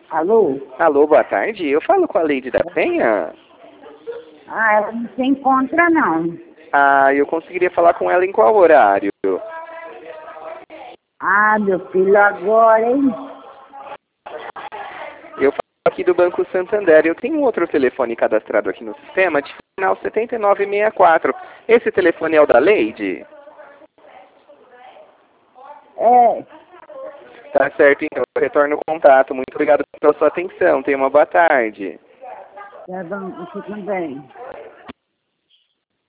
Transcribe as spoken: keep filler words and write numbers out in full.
Alô? Alô, boa tarde. Eu falo com a Leide da Penha? Ah, ela não se encontra, não. Ah, eu conseguiria falar com ela em qual horário? Ah, meu filho, agora, hein? Eu falo aqui do Banco Santander. Eu tenho um outro telefone cadastrado aqui no sistema de final setenta e nove sessenta e quatro. Esse telefone é o da Leide? É, Tá certo, então. Eu retorno o contato. Muito obrigado pela sua atenção. Tenha uma boa tarde. tá bom, você também.